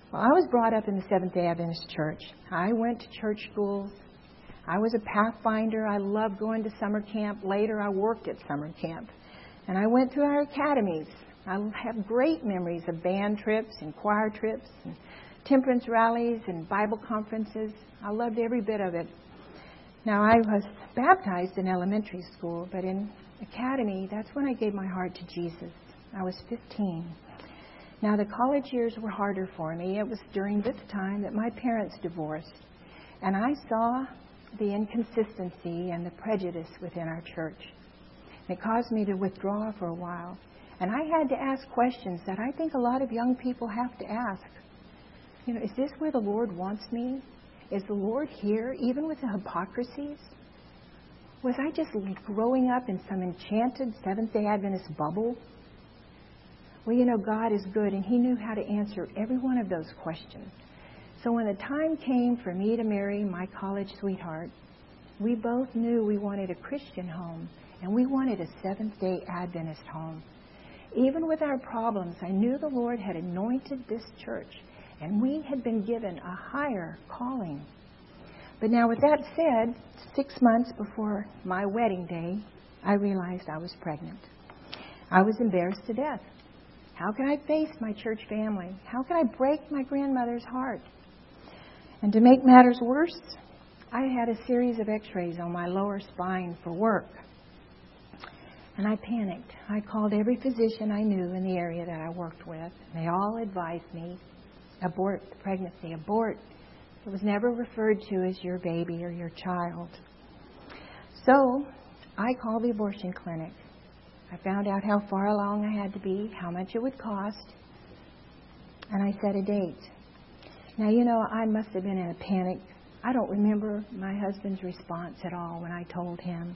Well, I was brought up in the Seventh-day Adventist Church. I went to church schools. I was a Pathfinder. I loved going to summer camp. Later, I worked at summer camp. And I went to our academies. I have great memories of band trips and choir trips and temperance rallies and Bible conferences. I loved every bit of it. Now, I was baptized in elementary school, but in academy, that's when I gave my heart to Jesus. I was 15. Now, the college years were harder for me. It was during this time that my parents divorced. And I saw the inconsistency and the prejudice within our church. It caused me to withdraw for a while. And I had to ask questions that I think a lot of young people have to ask. You know, is this where the Lord wants me? Is the Lord here, even with the hypocrisies? Was I just growing up in some enchanted Seventh-day Adventist bubble? Well, you know, God is good, and He knew how to answer every one of those questions. So when the time came for me to marry my college sweetheart, we both knew we wanted a Christian home, and we wanted a Seventh-day Adventist home. Even with our problems, I knew the Lord had anointed this church, and we had been given a higher calling. But now, with that said, 6 months before my wedding day, I realized I was pregnant. I was embarrassed to death. How could I face my church family? How could I break my grandmother's heart? And to make matters worse, I had a series of x-rays on my lower spine for work. And I panicked. I called every physician I knew in the area that I worked with. They all advised me, abort the pregnancy, abort. It was never referred to as your baby or your child. So I called the abortion clinic. I found out how far along I had to be, how much it would cost, and I set a date. Now, you know, I must have been in a panic. I don't remember my husband's response at all when I told him.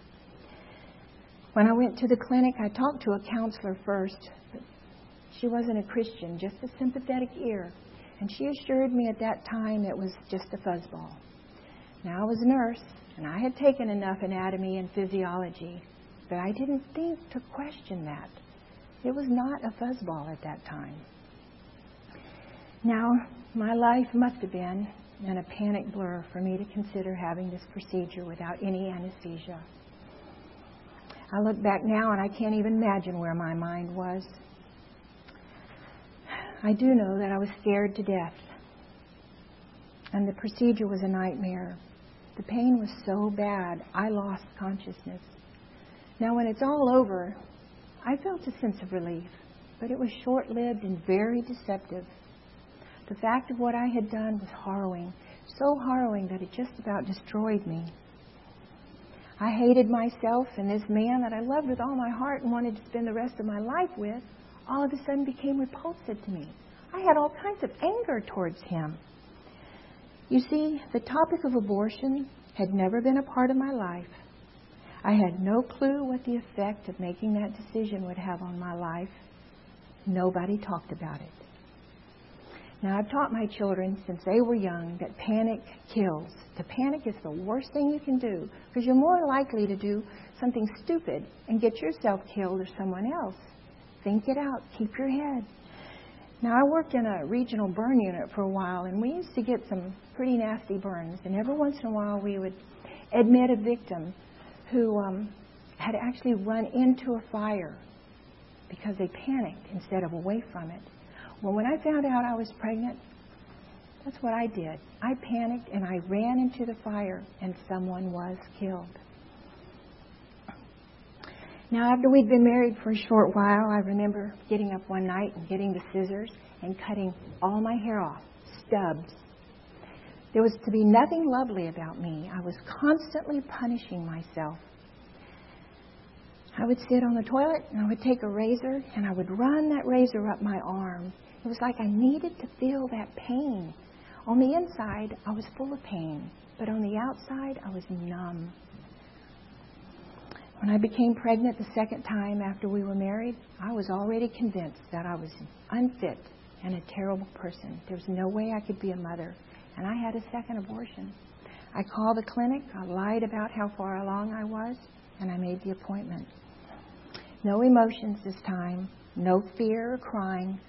When I went to the clinic, I talked to a counselor first. But she wasn't a Christian, just a sympathetic ear. And she assured me at that time it was just a fuzzball. Now, I was a nurse, and I had taken enough anatomy and physiology, but I didn't think to question that. It was not a fuzzball at that time. Now, my life must have been in a panic blur for me to consider having this procedure without any anesthesia. I look back now and I can't even imagine where my mind was. I do know that I was scared to death. And the procedure was a nightmare. The pain was so bad, I lost consciousness. Now, when it's all over, I felt a sense of relief, but it was short-lived and very deceptive. The fact of what I had done was harrowing, so harrowing that it just about destroyed me. I hated myself, and this man that I loved with all my heart and wanted to spend the rest of my life with, all of a sudden became repulsive to me. I had all kinds of anger towards him. You see, the topic of abortion had never been a part of my life. I had no clue what the effect of making that decision would have on my life. Nobody talked about it. Now, I've taught my children since they were young that panic kills. To panic is the worst thing you can do because you're more likely to do something stupid and get yourself killed or someone else. Think it out. Keep your head. Now, I worked in a regional burn unit for a while, and we used to get some pretty nasty burns. And every once in a while, we would admit a victim who had actually run into a fire because they panicked instead of away from it. Well, when I found out I was pregnant, that's what I did. I panicked and I ran into the fire, and someone was killed. Now, after we'd been married for a short while, I remember getting up one night and getting the scissors and cutting all my hair off, stubs. There was to be nothing lovely about me. I was constantly punishing myself. I would sit on the toilet and I would take a razor and I would run that razor up my arm. It was like I needed to feel that pain. On the inside, I was full of pain, but on the outside, I was numb. When I became pregnant the second time after we were married, I was already convinced that I was unfit and a terrible person. There was no way I could be a mother, and I had a second abortion. I called the clinic, I lied about how far along I was, and I made the appointment. No emotions this time, no fear or crying.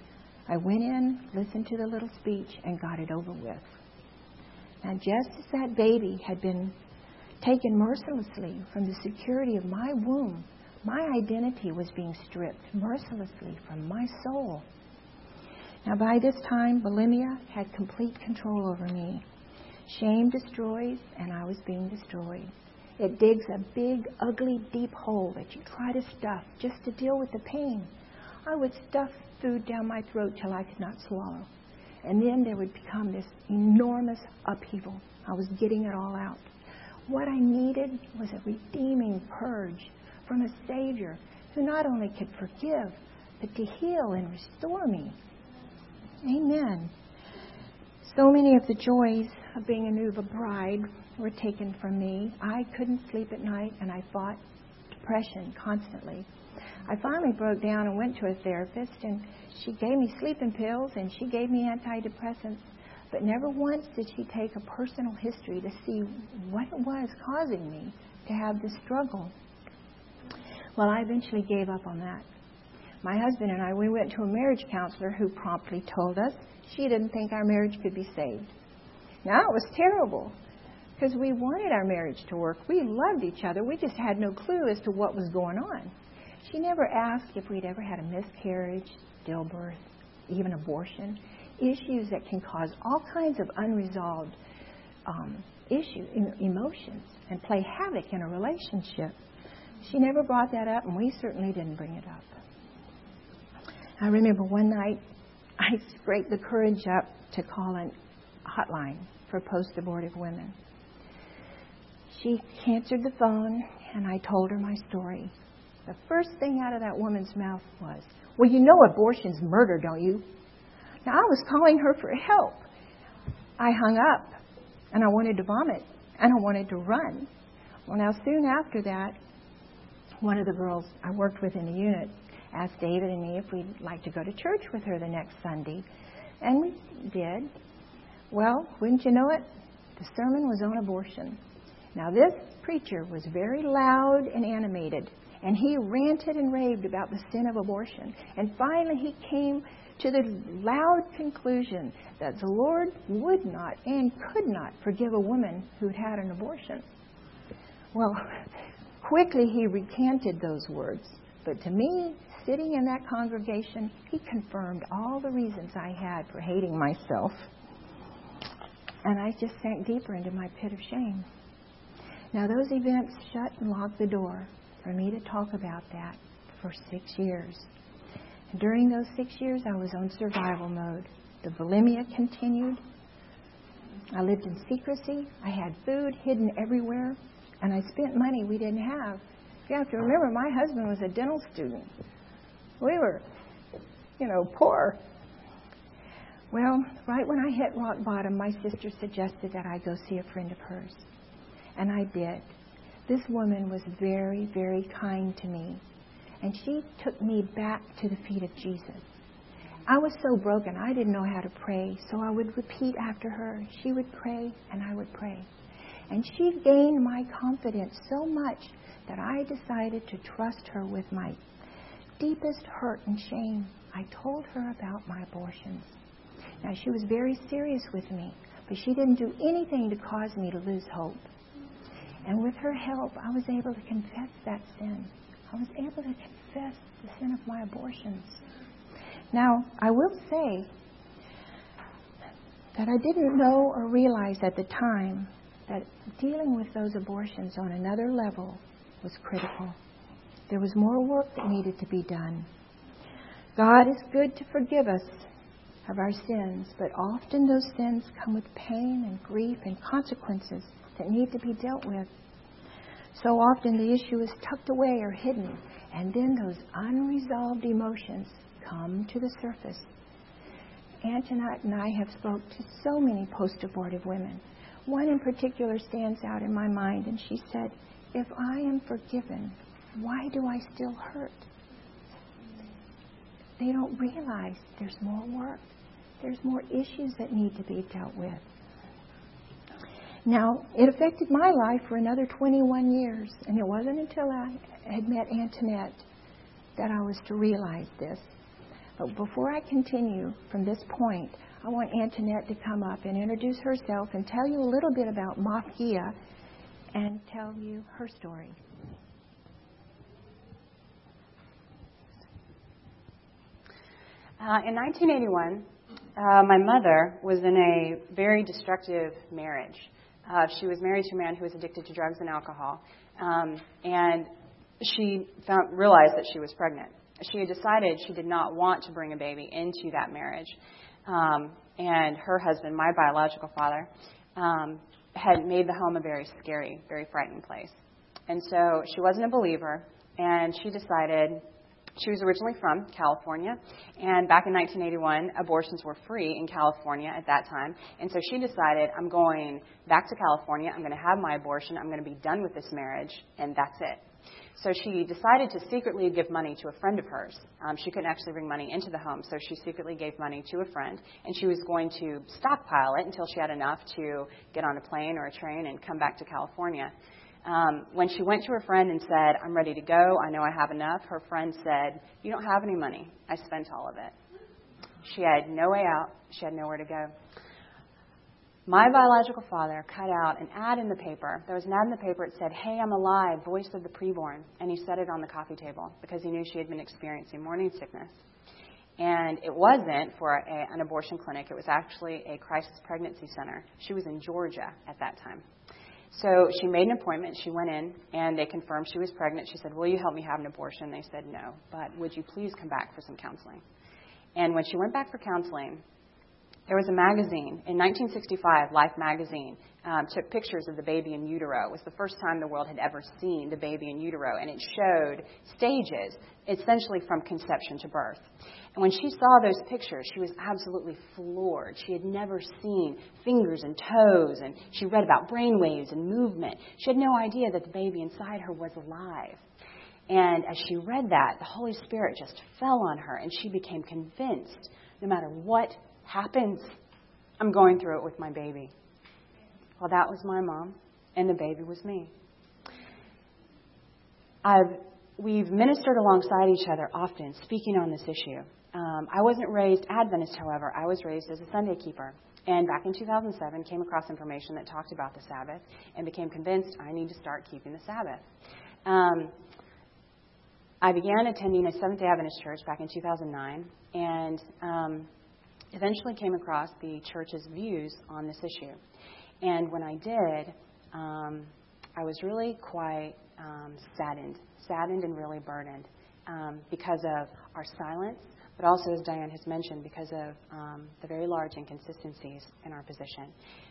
I went in, listened to the little speech, and got it over with. And just as that baby had been taken mercilessly from the security of my womb, my identity was being stripped mercilessly from my soul. Now, by this time, bulimia had complete control over me. Shame destroys, and I was being destroyed. It digs a big, ugly, deep hole that you try to stuff just to deal with the pain. I would stuff food down my throat till I could not swallow. And then there would become this enormous upheaval. I was getting it all out. What I needed was a redeeming purge from a Savior who not only could forgive, but to heal and restore me. Amen. So many of the joys of being a new bride were taken from me. I couldn't sleep at night, and I fought depression constantly. I finally broke down and went to a therapist, and she gave me sleeping pills, and she gave me antidepressants. But never once did she take a personal history to see what it was causing me to have this struggle. Well, I eventually gave up on that. My husband and I, we went to a marriage counselor who promptly told us she didn't think our marriage could be saved. Now, it was terrible because we wanted our marriage to work. We loved each other. We just had no clue as to what was going on. She never asked if we'd ever had a miscarriage, stillbirth, even abortion, issues that can cause all kinds of unresolved emotions and play havoc in a relationship. She never brought that up, and we certainly didn't bring it up. I remember one night I scraped the courage up to call a hotline for post-abortive women. She answered the phone, and I told her my story. The first thing out of that woman's mouth was, "Well, you know abortion's murder, don't you?" Now, I was calling her for help. I hung up, and I wanted to vomit, and I wanted to run. Well, now, soon after that, one of the girls I worked with in the unit asked David and me if we'd like to go to church with her the next Sunday, and we did. Well, wouldn't you know it, the sermon was on abortion. Now, this preacher was very loud and animated, and he ranted and raved about the sin of abortion. And finally, he came to the loud conclusion that the Lord would not and could not forgive a woman who'd had an abortion. Well, quickly he recanted those words. But to me, sitting in that congregation, he confirmed all the reasons I had for hating myself. And I just sank deeper into my pit of shame. Now, those events shut and locked the door for me to talk about that for 6 years. And during those 6 years, I was on survival mode. The bulimia continued. I lived in secrecy. I had food hidden everywhere. And I spent money we didn't have. You have to remember, my husband was a dental student. We were, poor. Well, right when I hit rock bottom, my sister suggested that I go see a friend of hers. And I did. This woman was very, very kind to me. And she took me back to the feet of Jesus. I was so broken, I didn't know how to pray. So I would repeat after her. She would pray, and I would pray. And she gained my confidence so much that I decided to trust her with my deepest hurt and shame. I told her about my abortions. Now, she was very serious with me, but she didn't do anything to cause me to lose hope. And with her help, I was able to confess that sin. I was able to confess the sin of my abortions. Now, I will say that I didn't know or realize at the time that dealing with those abortions on another level was critical. There was more work that needed to be done. God is good to forgive us of our sins, but often those sins come with pain and grief and consequences that need to be dealt with. So often the issue is tucked away or hidden, and then those unresolved emotions come to the surface. Antoinette and I have spoke to so many post-abortive women. One in particular stands out in my mind, and she said, "If I am forgiven, why do I still hurt?" They don't realize there's more work. There's more issues that need to be dealt with. Now, it affected my life for another 21 years, and it wasn't until I had met Antoinette that I was to realize this. But before I continue from this point, I want Antoinette to come up and introduce herself and tell you a little bit about Mafkia and tell you her story. In 1981, my mother was in a very destructive marriage. She was married to a man who was addicted to drugs and alcohol, and she realized that she was pregnant. She had decided she did not want to bring a baby into that marriage. And her husband, my biological father, had made the home a very scary, very frightening place. And so she wasn't a believer, and she decided. She was originally from California, and back in 1981, abortions were free in California at that time. And so she decided, I'm going back to California, I'm going to have my abortion, I'm going to be done with this marriage, and that's it. So she decided to secretly give money to a friend of hers. She couldn't actually bring money into the home, so she secretly gave money to a friend, and she was going to stockpile it until she had enough to get on a plane or a train and come back to California. When she went to her friend and said, I'm ready to go, I know I have enough, her friend said, you don't have any money. I spent all of it. She had no way out. She had nowhere to go. My biological father cut out an ad in the paper. There was an ad in the paper that said, hey, I'm alive, voice of the preborn. And he set it on the coffee table because he knew she had been experiencing morning sickness. And it wasn't for an abortion clinic. It was actually a crisis pregnancy center. She was in Georgia at that time. So she made an appointment. She went in, and they confirmed she was pregnant. She said, will you help me have an abortion? They said, no, but would you please come back for some counseling? And when she went back for counseling, there was a magazine. In 1965, Life magazine took pictures of the baby in utero. It was the first time the world had ever seen the baby in utero, and it showed stages, essentially from conception to birth. And when she saw those pictures, she was absolutely floored. She had never seen fingers and toes, and she read about brain waves and movement. She had no idea that the baby inside her was alive. And as she read that, the Holy Spirit just fell on her, and she became convinced, no matter what happens, I'm going through it with my baby. Well, that was my mom, and the baby was me. We've ministered alongside each other often, speaking on this issue. I wasn't raised Adventist, however. I was raised as a Sunday keeper. And back in 2007, came across information that talked about the Sabbath and became convinced I need to start keeping the Sabbath. I began attending a Seventh-day Adventist church back in 2009 and eventually came across the church's views on this issue. And when I did, I was really quite saddened and really burdened because of our silence, but also, as Diane has mentioned, because of the very large inconsistencies in our position.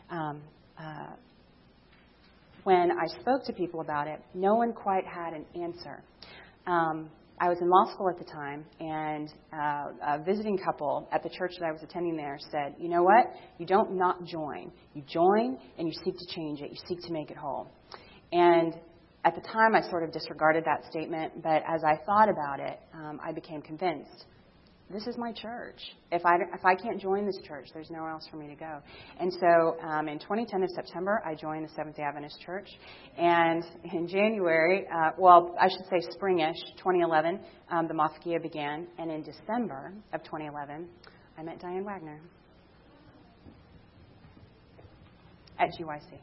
When I spoke to people about it, no one quite had an answer. I was in law school at the time, and a visiting couple at the church that I was attending there said, you know what? You don't not join. You join, and you seek to change it. You seek to make it whole. And at the time, I sort of disregarded that statement, but as I thought about it, I became convinced. This is my church. If I can't join this church, there's nowhere else for me to go. And so in 2010 of September, I joined the Seventh-day Adventist Church. And in January, I should say springish, 2011, the Mafkia began. And in December of 2011, I met Diane Wagner at GYC.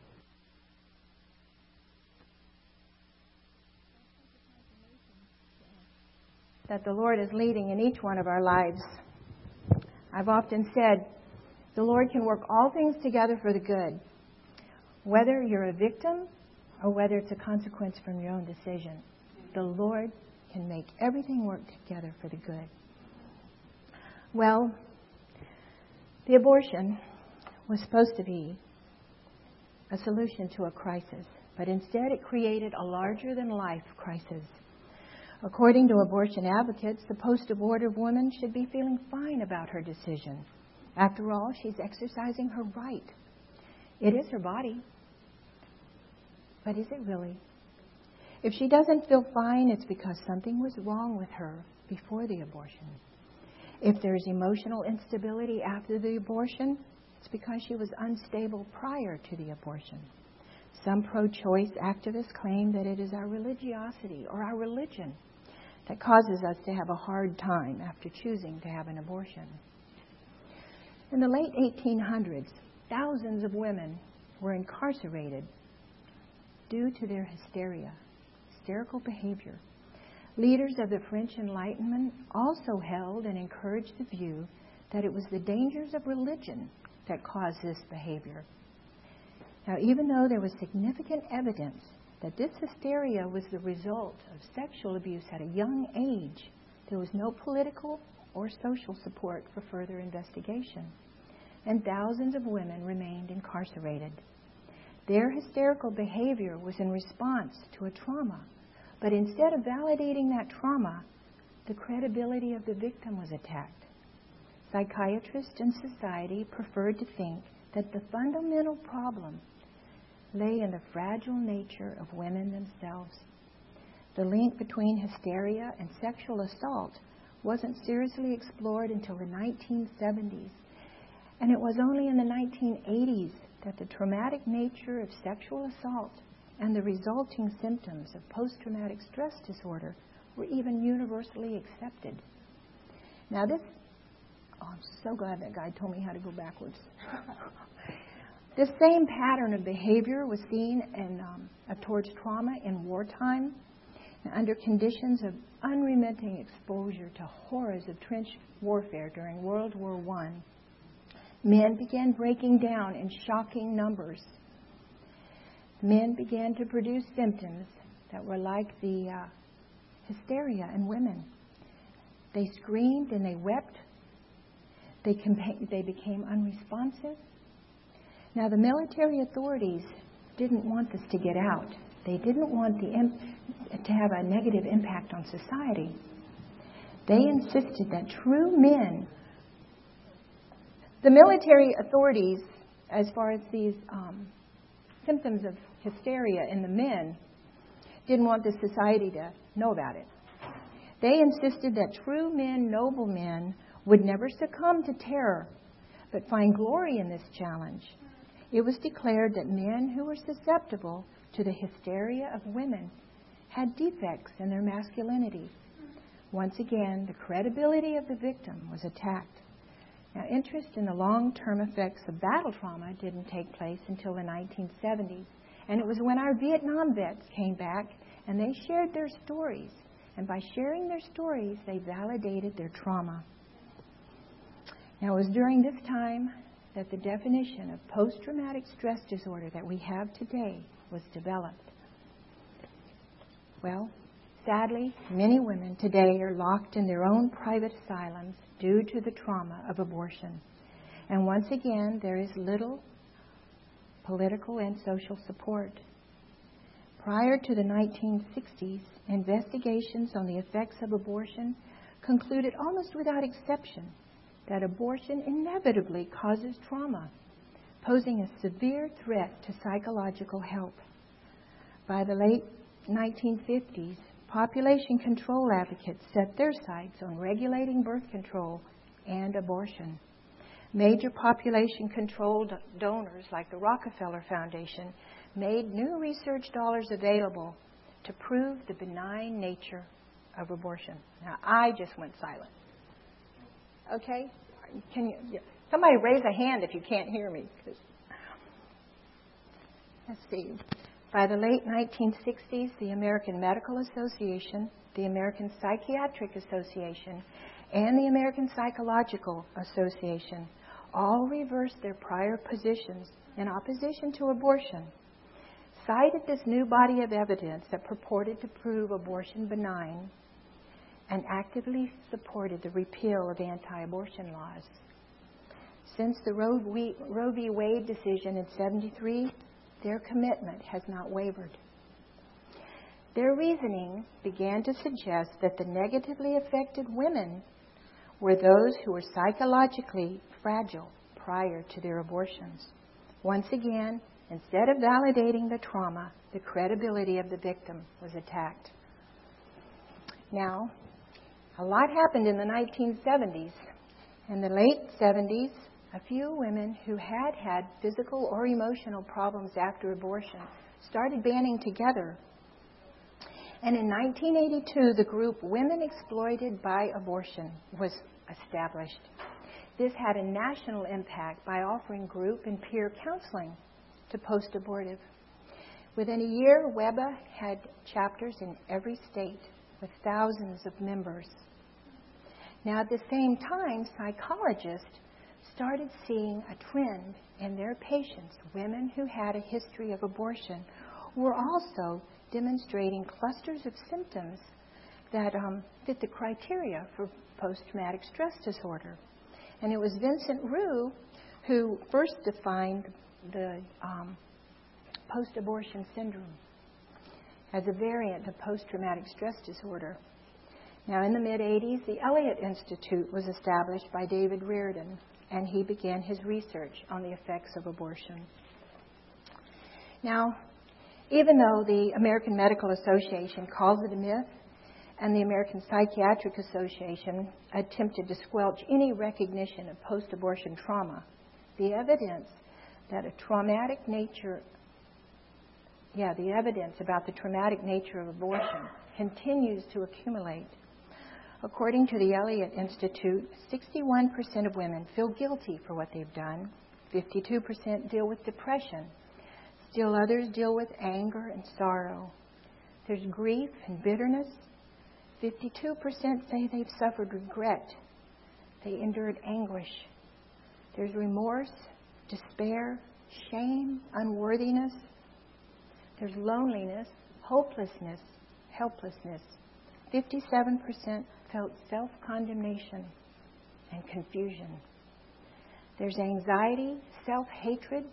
That the Lord is leading in each one of our lives. I've often said, the Lord can work all things together for the good, whether you're a victim or whether it's a consequence from your own decision. The Lord can make everything work together for the good. Well, the abortion was supposed to be a solution to a crisis, but instead it created a larger-than-life crisis. According to abortion advocates, the post-abortive woman should be feeling fine about her decision. After all, she's exercising her right. It is her body. But is it really? If she doesn't feel fine, it's because something was wrong with her before the abortion. If there's emotional instability after the abortion, it's because she was unstable prior to the abortion. Some pro-choice activists claim that it is our religiosity or our religion that causes us to have a hard time after choosing to have an abortion. In the late 1800s, thousands of women were incarcerated due to their hysterical behavior. Leaders of the French Enlightenment also held and encouraged the view that it was the dangers of religion that caused this behavior. Now, even though there was significant evidence that this hysteria was the result of sexual abuse at a young age, there was no political or social support for further investigation, and thousands of women remained incarcerated. Their hysterical behavior was in response to a trauma, but instead of validating that trauma, the credibility of the victim was attacked. Psychiatrists and society preferred to think that the fundamental problem lay in the fragile nature of women themselves. The link between hysteria and sexual assault wasn't seriously explored until the 1970s, and it was only in the 1980s that the traumatic nature of sexual assault and the resulting symptoms of post-traumatic stress disorder were even universally accepted. Now I'm so glad that guy told me how to go backwards. This same pattern of behavior was seen towards trauma in wartime, under conditions of unremitting exposure to horrors of trench warfare during World War I. Men began breaking down in shocking numbers. Men began to produce symptoms that were like the hysteria in women. They screamed and they wept. They became unresponsive. Now, the military authorities didn't want this to get out. They didn't want to have a negative impact on society. They insisted that true men, the military authorities, as far as these symptoms of hysteria in the men, didn't want the society to know about it. They insisted that true men, noble men, would never succumb to terror, but find glory in this challenge. It was declared that men who were susceptible to the hysteria of women had defects in their masculinity. Once again, the credibility of the victim was attacked. Now, interest in the long-term effects of battle trauma didn't take place until the 1970s. And it was when our Vietnam vets came back and they shared their stories. And by sharing their stories, they validated their trauma. Now, it was during this time that the definition of post-traumatic stress disorder that we have today was developed. Well, sadly, many women today are locked in their own private asylums due to the trauma of abortion. And once again, there is little political and social support. Prior to the 1960s, investigations on the effects of abortion concluded almost without exception that abortion inevitably causes trauma, posing a severe threat to psychological health. By the late 1950s, population control advocates set their sights on regulating birth control and abortion. Major population control donors like the Rockefeller Foundation made new research dollars available to prove the benign nature of abortion. Now, I just went silent. Okay? Somebody raise a hand if you can't hear me. Let's see. By the late 1960s, the American Medical Association, the American Psychiatric Association, and the American Psychological Association all reversed their prior positions in opposition to abortion, cited this new body of evidence that purported to prove abortion benign, and actively supported the repeal of anti-abortion laws. Since the Roe v. Wade decision in 1973, their commitment has not wavered. Their reasoning began to suggest that the negatively affected women were those who were psychologically fragile prior to their abortions. Once again, instead of validating the trauma, the credibility of the victim was attacked. Now, a lot happened in the 1970s. In the late 70s, a few women who had had physical or emotional problems after abortion started banding together. And in 1982, the group Women Exploited by Abortion was established. This had a national impact by offering group and peer counseling to post-abortive. Within a year, WEBA had chapters in every state with thousands of members. Now, at the same time, psychologists started seeing a trend in their patients. Women who had a history of abortion were also demonstrating clusters of symptoms that fit the criteria for post-traumatic stress disorder. And it was Vincent Roux who first defined the post-abortion syndrome as a variant of post-traumatic stress disorder. Now, in the mid-'80s, the Elliott Institute was established by David Reardon, and he began his research on the effects of abortion. Now, even though the American Medical Association calls it a myth, and the American Psychiatric Association attempted to squelch any recognition of post-abortion trauma, the evidence about the traumatic nature of abortion continues to accumulate. According to the Elliott Institute, 61% of women feel guilty for what they've done. 52% deal with depression. Still others deal with anger and sorrow. There's grief and bitterness. 52% say they've suffered regret. They endured anguish. There's remorse, despair, shame, unworthiness. There's loneliness, hopelessness, helplessness. 57% felt self-condemnation and confusion. There's anxiety, self-hatred.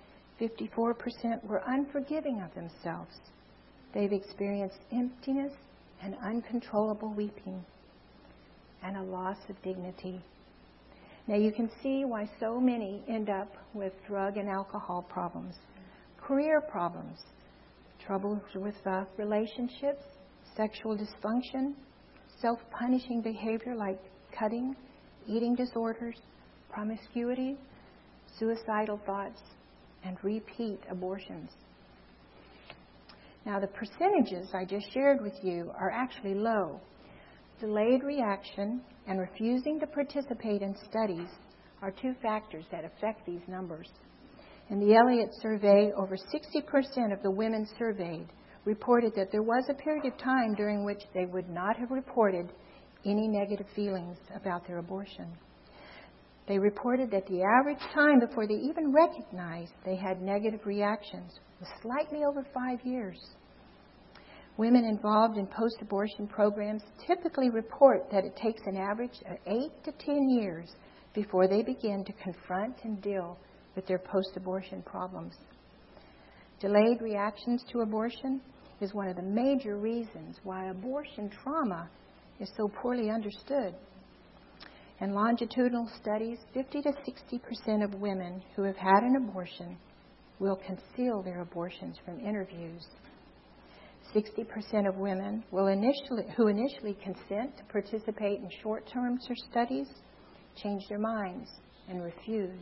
54% were unforgiving of themselves. They've experienced emptiness and uncontrollable weeping and a loss of dignity. Now you can see why so many end up with drug and alcohol problems, career problems, troubles with relationships, sexual dysfunction, self-punishing behavior like cutting, eating disorders, promiscuity, suicidal thoughts, and repeat abortions. Now, the percentages I just shared with you are actually low. Delayed reaction and refusing to participate in studies are two factors that affect these numbers. In the Elliott survey, over 60% of the women surveyed reported that there was a period of time during which they would not have reported any negative feelings about their abortion. They reported that the average time before they even recognized they had negative reactions was slightly over 5 years. Women involved in post-abortion programs typically report that it takes an average of 8 to 10 years before they begin to confront and deal with their post-abortion problems. Delayed reactions to abortion is one of the major reasons why abortion trauma is so poorly understood. In longitudinal studies, 50 to 60% of women who have had an abortion will conceal their abortions from interviews. 60% of women who initially consent to participate in short-term studies change their minds and refuse.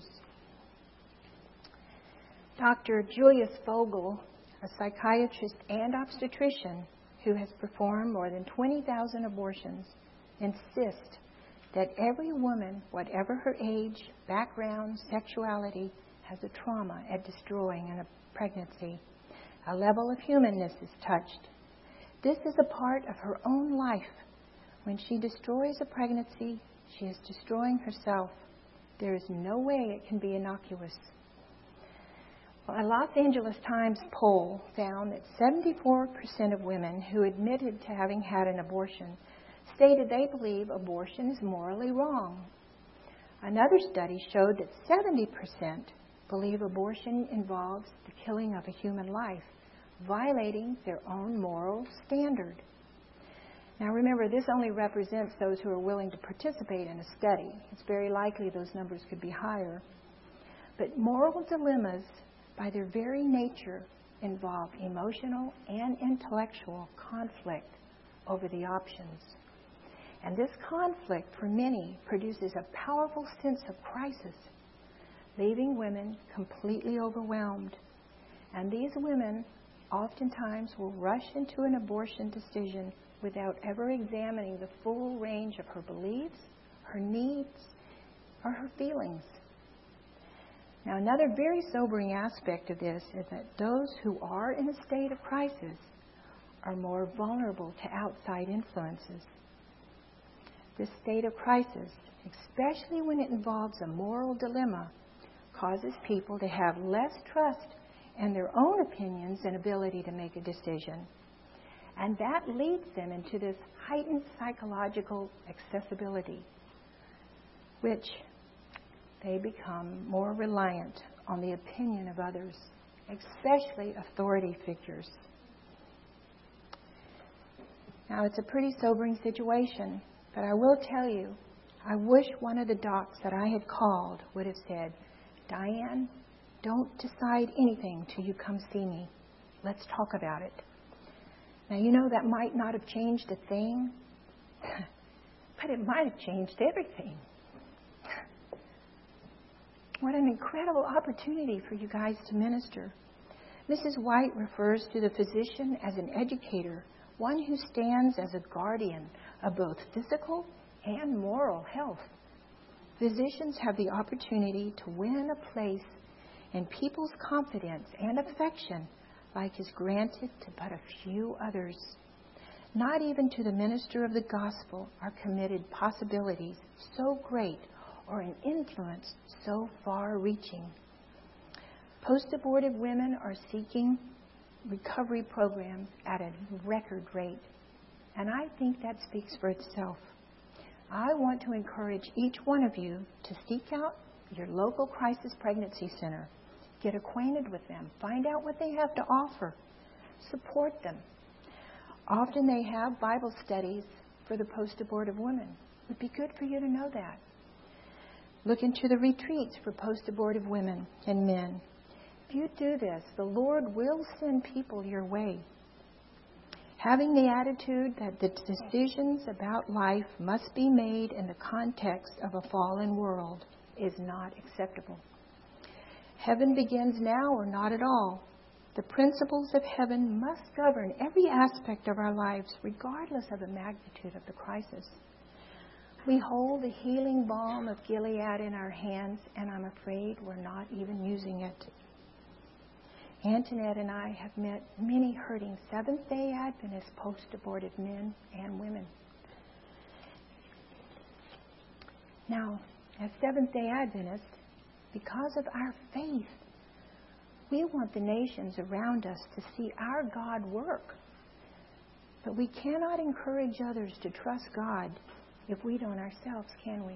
Dr. Julius Vogel, a psychiatrist and obstetrician who has performed more than 20,000 abortions, insists that every woman, whatever her age, background, sexuality, has a trauma at destroying a pregnancy. A level of humanness is touched. This is a part of her own life. When she destroys a pregnancy, she is destroying herself. There is no way it can be innocuous. Well, a Los Angeles Times poll found that 74% of women who admitted to having had an abortion stated they believe abortion is morally wrong. Another study showed that 70% believe abortion involves the killing of a human life, violating their own moral standard. Now remember, this only represents those who are willing to participate in a study. It's very likely those numbers could be higher. But moral dilemmas, by their very nature, involve emotional and intellectual conflict over the options. And this conflict, for many, produces a powerful sense of crisis, leaving women completely overwhelmed. And these women oftentimes will rush into an abortion decision without ever examining the full range of her beliefs, her needs, or her feelings. Now, another very sobering aspect of this is that those who are in a state of crisis are more vulnerable to outside influences. This state of crisis, especially when it involves a moral dilemma, causes people to have less trust in their own opinions and ability to make a decision. And that leads them into this heightened psychological accessibility, which they become more reliant on the opinion of others, especially authority figures. Now, it's a pretty sobering situation, but I will tell you, I wish one of the docs that I had called would have said, "Diane, don't decide anything till you come see me. Let's talk about it." Now, you know that might not have changed a thing, but it might have changed everything. What an incredible opportunity for you guys to minister. Mrs. White refers to the physician as an educator, one who stands as a guardian of both physical and moral health. Physicians have the opportunity to win a place in people's confidence and affection like is granted to but a few others. Not even to the minister of the gospel are committed possibilities so great or an influence so far-reaching. Post-abortive women are seeking recovery programs at a record rate, and I think that speaks for itself. I want to encourage each one of you to seek out your local crisis pregnancy center. Get acquainted with them. Find out what they have to offer. Support them. Often they have Bible studies for the post-abortive women. It would be good for you to know that. Look into the retreats for post-abortive women and men. If you do this, the Lord will send people your way. Having the attitude that the decisions about life must be made in the context of a fallen world is not acceptable. Heaven begins now or not at all. The principles of heaven must govern every aspect of our lives, regardless of the magnitude of the crisis. We hold the healing balm of Gilead in our hands, and I'm afraid we're not even using it. Antoinette and I have met many hurting Seventh-day Adventist post-abortive men and women. Now, as Seventh-day Adventists, because of our faith, we want the nations around us to see our God work. But we cannot encourage others to trust God if we don't ourselves, can we?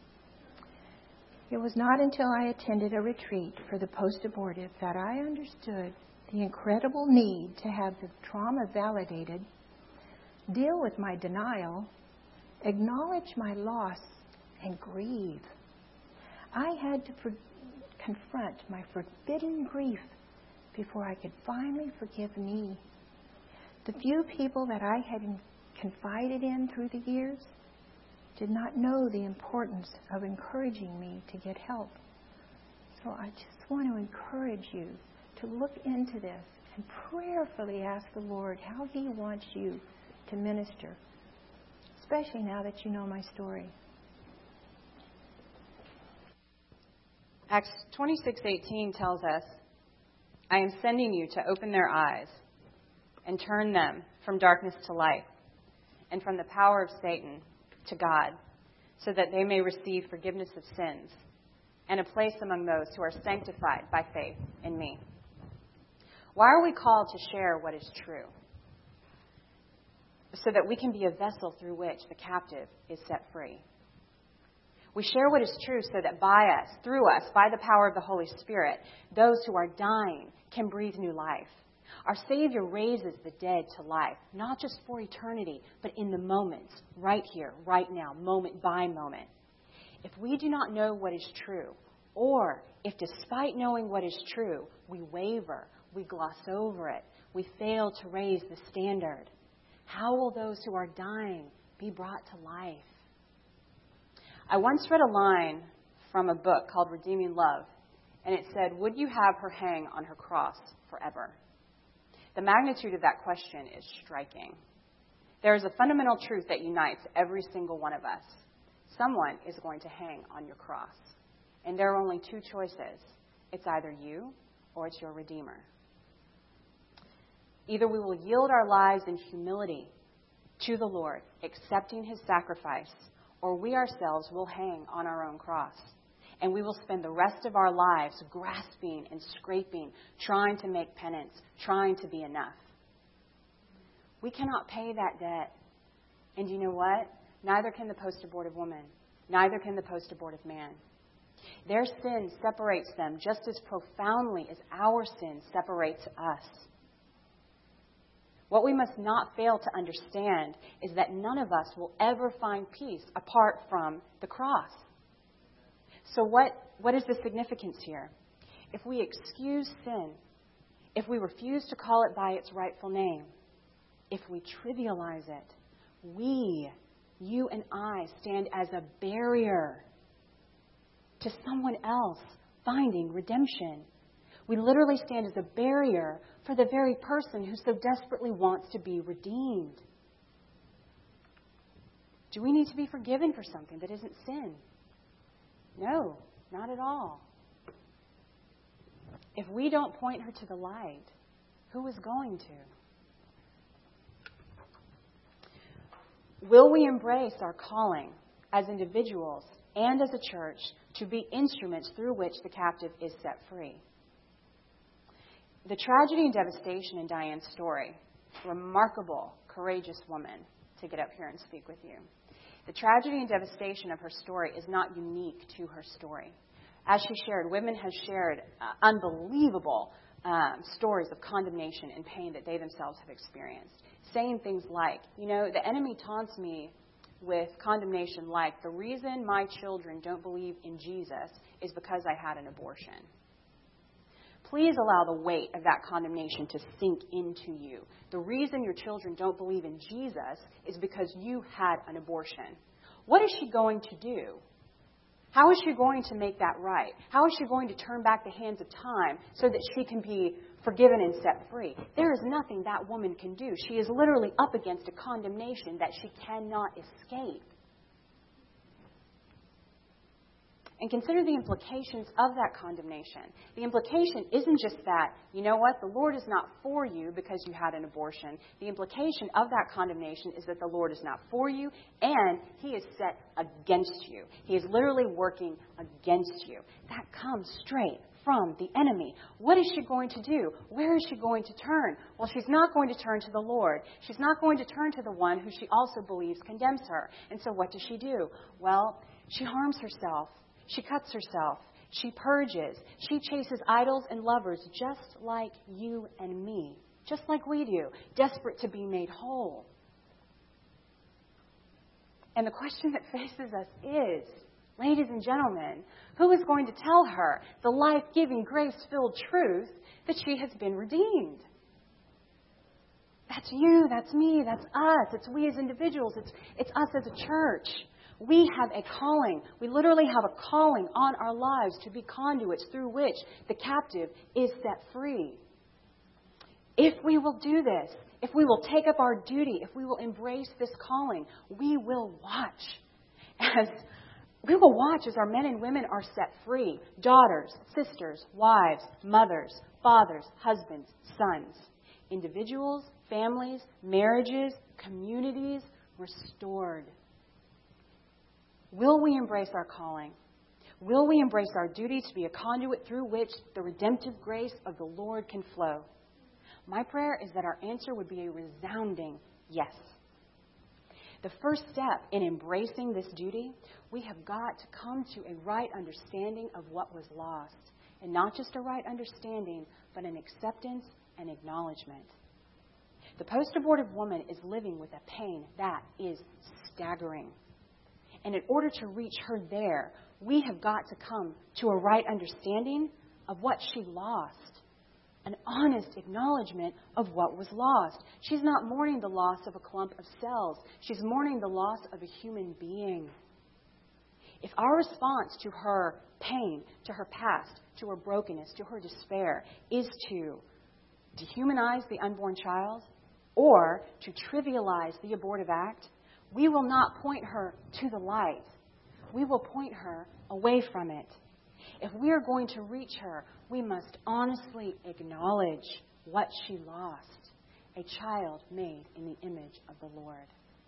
It was not until I attended a retreat for the post-abortive that I understood the incredible need to have the trauma validated, deal with my denial, acknowledge my loss, and grieve. I had to confront my forbidden grief before I could finally forgive me. The few people that I had confided in through the years did not know the importance of encouraging me to get help. So I just want to encourage you to look into this and prayerfully ask the Lord how He wants you to minister, especially now that you know my story. Acts 26:18 tells us, "I am sending you to open their eyes and turn them from darkness to light and from the power of Satan to God, so that they may receive forgiveness of sins and a place among those who are sanctified by faith in me." Why are we called to share what is true? So that we can be a vessel through which the captive is set free. We share what is true so that by us, through us, by the power of the Holy Spirit, those who are dying can breathe new life. Our Savior raises the dead to life, not just for eternity, but in the moments, right here, right now, moment by moment. If we do not know what is true, or if despite knowing what is true, we waver, we gloss over it, we fail to raise the standard, how will those who are dying be brought to life? I once read a line from a book called Redeeming Love, and it said, "Would you have her hang on her cross forever?" The magnitude of that question is striking. There is a fundamental truth that unites every single one of us. Someone is going to hang on your cross. And there are only two choices. It's either you or it's your Redeemer. Either we will yield our lives in humility to the Lord, accepting his sacrifice, or we ourselves will hang on our own cross. And we will spend the rest of our lives grasping and scraping, trying to make penance, trying to be enough. We cannot pay that debt. And you know what? Neither can the post-abortive woman. Neither can the post-abortive man. Their sin separates them just as profoundly as our sin separates us. What we must not fail to understand is that none of us will ever find peace apart from the cross. So what is the significance here? If we excuse sin, if we refuse to call it by its rightful name, if we trivialize it, you and I, stand as a barrier to someone else finding redemption. We literally stand as a barrier for the very person who so desperately wants to be redeemed. Do we need to be forgiven for something that isn't sin? No, not at all. If we don't point her to the light, who is going to? Will we embrace our calling as individuals and as a church to be instruments through which the captive is set free? The tragedy and devastation in Diane's story, remarkable, courageous woman, to get up here and speak with you. The tragedy and devastation of her story is not unique to her story. As she shared, women have shared unbelievable stories of condemnation and pain that they themselves have experienced, saying things like, the enemy taunts me with condemnation like, the reason my children don't believe in Jesus is because I had an abortion. Please allow the weight of that condemnation to sink into you. The reason your children don't believe in Jesus is because you had an abortion. What is she going to do? How is she going to make that right? How is she going to turn back the hands of time so that she can be forgiven and set free? There is nothing that woman can do. She is literally up against a condemnation that she cannot escape. And consider the implications of that condemnation. The implication isn't just that, the Lord is not for you because you had an abortion. The implication of that condemnation is that the Lord is not for you and he is set against you. He is literally working against you. That comes straight from the enemy. What is she going to do? Where is she going to turn? Well, she's not going to turn to the Lord. She's not going to turn to the one who she also believes condemns her. And so what does she do? Well, she harms herself. She cuts herself. She purges. She chases idols and lovers just like you and me, just like we do, desperate to be made whole. And the question that faces us is, ladies and gentlemen, who is going to tell her the life-giving, grace-filled truth that she has been redeemed? That's you, that's me, that's us. It's we as individuals. It's us as a church. We have a calling. We literally have a calling on our lives to be conduits through which the captive is set free. If we will do this, if we will take up our duty, if we will embrace this calling, we will watch as our men and women are set free. Daughters, sisters, wives, mothers, fathers, husbands, sons. Individuals, families, marriages, communities restored. Will we embrace our calling? Will we embrace our duty to be a conduit through which the redemptive grace of the Lord can flow? My prayer is that our answer would be a resounding yes. The first step in embracing this duty, we have got to come to a right understanding of what was lost. And not just a right understanding, but an acceptance and acknowledgement. The post-abortive woman is living with a pain that is staggering. And in order to reach her there, we have got to come to a right understanding of what she lost. An honest acknowledgement of what was lost. She's not mourning the loss of a clump of cells. She's mourning the loss of a human being. If our response to her pain, to her past, to her brokenness, to her despair, is to dehumanize the unborn child, or to trivialize the abortive act, we will not point her to the light. We will point her away from it. If we are going to reach her, we must honestly acknowledge what she lost, a child made in the image of the Lord.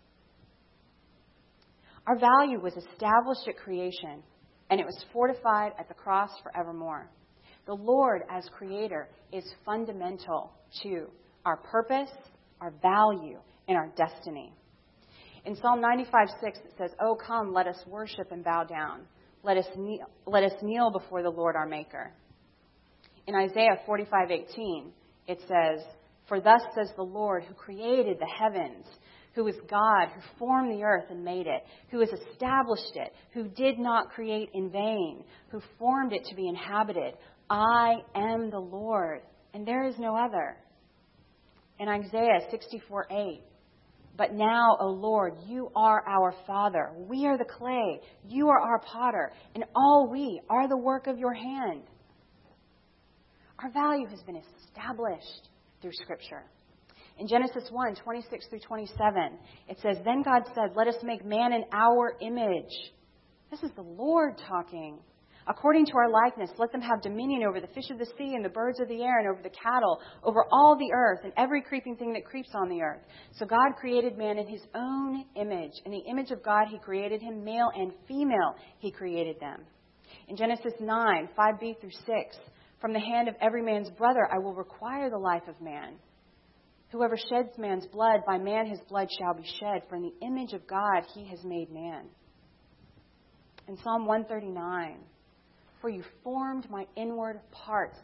Our value was established at creation, and it was fortified at the cross forevermore. The Lord, as Creator, is fundamental to our purpose, our value, and our destiny. In Psalm 95:6, it says, "Oh, come, let us worship and bow down. Let us kneel before the Lord our Maker." In Isaiah 45:18, it says, "For thus says the Lord, who created the heavens, who is God, who formed the earth and made it, who has established it, who did not create in vain, who formed it to be inhabited. I am the Lord, and there is no other." In Isaiah 64:8, "But now, O Lord, you are our Father. We are the clay. You are our potter, and all we are the work of your hand." Our value has been established through Scripture. In Genesis 1:26 through 27, it says, "Then God said, 'Let us make man in our image.'" This is the Lord talking. "According to our likeness, let them have dominion over the fish of the sea and the birds of the air and over the cattle, over all the earth and every creeping thing that creeps on the earth." So God created man in his own image. In the image of God, he created him, male and female, he created them. In Genesis 9:5b through 6, "From the hand of every man's brother I will require the life of man. Whoever sheds man's blood, by man his blood shall be shed, for in the image of God he has made man." In Psalm 139, "For you formed my inward parts."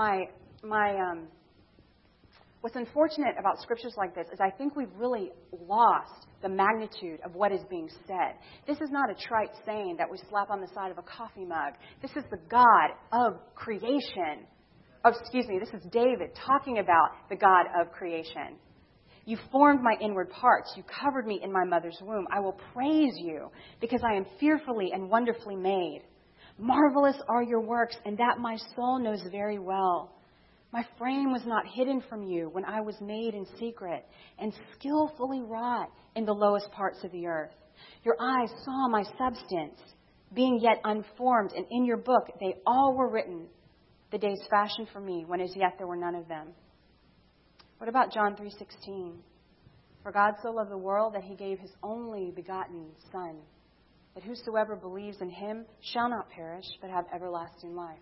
What's unfortunate about scriptures like this is I think we've really lost the magnitude of what is being said. This is not a trite saying that we slap on the side of a coffee mug. This is the God of creation. This is David talking about the God of creation. "You formed my inward parts. You covered me in my mother's womb. I will praise you because I am fearfully and wonderfully made. Marvelous are your works, and that my soul knows very well. My frame was not hidden from you when I was made in secret and skillfully wrought in the lowest parts of the earth. Your eyes saw my substance, being yet unformed, and in your book they all were written, the days fashioned for me, when as yet there were none of them." What about John 3:16? "For God so loved the world that he gave his only begotten Son, that whosoever believes in him shall not perish, but have everlasting life."